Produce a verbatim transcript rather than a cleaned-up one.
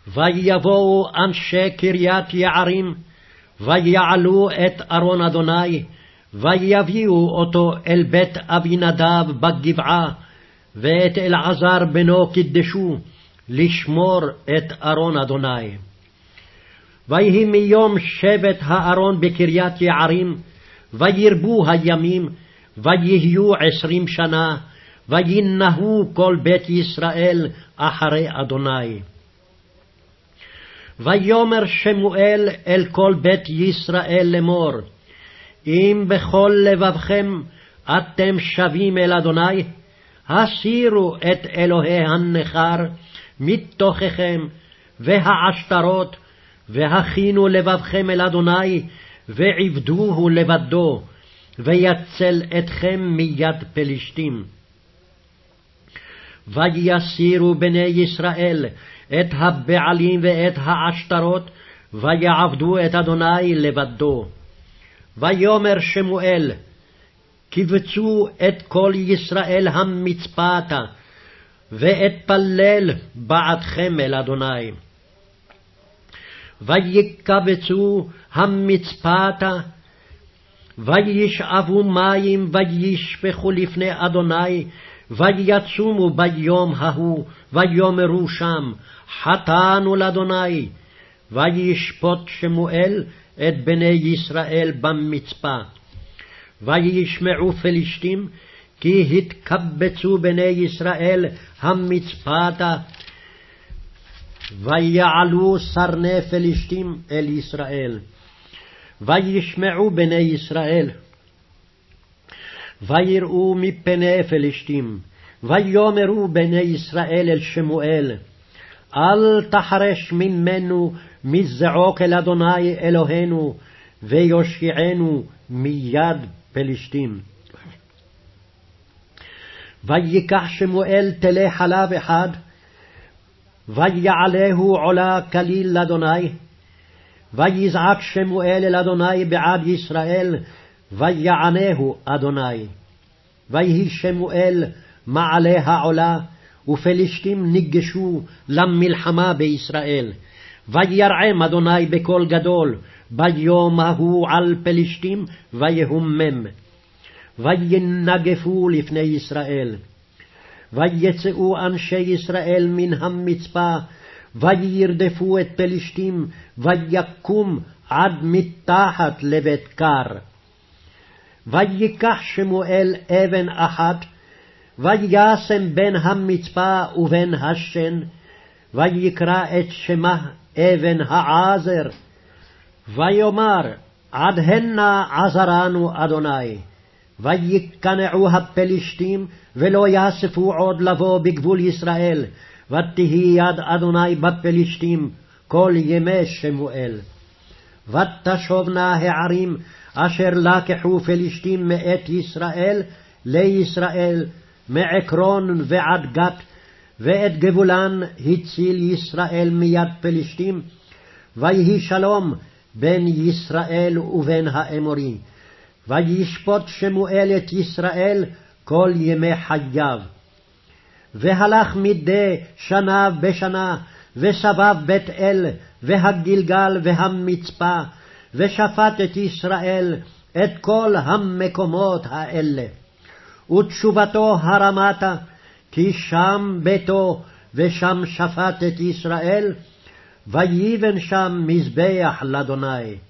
ויבואו אנשי קריית יערים, ויעלו את ארון אדוני, ויביאו אותו אל בית אבינדב בגבעה, ואת אלעזר בנו קידשו, לשמור את ארון אדוני. ויהי מיום שבט הארון בקריית יערים, וירבו הימים, ויהיו עשרים שנה, וינהו כל בית ישראל אחרי אדוני. ויאמר שמואל אל כל בית ישראל לאמור, אם בכל לבבכם אתם שבים אל אדוני, הסירו את אלוהי הנכר מתוככם, והעשתרות, והכינו לבבכם אל אדוני, ועבדוהו לבדו, ויצל אתכם מיד פלישתים. ויסירו בני ישראל את הבעלים ואת העשתרות, ויעבדו את אדוני לבדו. ויאמר שמואל, קבצו את כל ישראל המצפתה, ואתפלל בעדכם אל אדוני. ויקבצו המצפתה, וישאבו מים, וישפכו לפני אדוני, ויצומו ביום ההוא, ויאמרו שם, חטאנו לאדוני. וישפוט שמואל את בני ישראל במצפה. וישמעו פלישתים, כי התקבצו בני ישראל המצפתה, ויעלו סרני פלישתים אל ישראל. וישמעו בני ישראל, ויראו מפני פלישתים, ויאמרו בני ישראל אל שמואל, אל תחרש ממנו מזעוק אל אדוני אלוהינו, ויושיענו מיד פלישתים. ויקח שמואל תלי חלב אחד, ויעלהו עולה כליל לאדוני, ויזעק שמואל אל אדוני בעד ישראל, ויענהו אדוני. ויהי שמואל מעלה העולה, ופלישתים ניגשו למלחמה בישראל. וירעם אדוני בקול גדול ביום ההוא על פלישתים, ויהומם. וינגפו לפני ישראל. ויצאו אנשי ישראל מן המצפה, וירדפו את פלישתים, ויקום עד מתחת לבית קר. ויקח שמואל אבן אחת, וישם בין המצפה ובין השן, ויקרא את שמה אבן העזר, ויאמר, עד הנה עזרנו אדוני. ויקנעו הפלישתים, ולא יאספו עוד לבוא בגבול ישראל, ותהי יד אדוני בפלישתים כל ימי שמואל. ותשובנה הערים אשר לקחו פלישתים מאת ישראל לישראל, מעקרון ועד גת, ואת גבולן הציל ישראל מיד פלישתים. ויהי שלום בין ישראל ובין האמורי. וישפוט שמואל את ישראל כל ימי חייו. והלך מדי שנה בשנה, וסבב בית אל, והגלגל והמצפה, ושפט את ישראל את כל המקומות האלה. ותשובתו הרמתה, כי שם ביתו, ושם שפט את ישראל, ויבן שם מזבח לאדוני.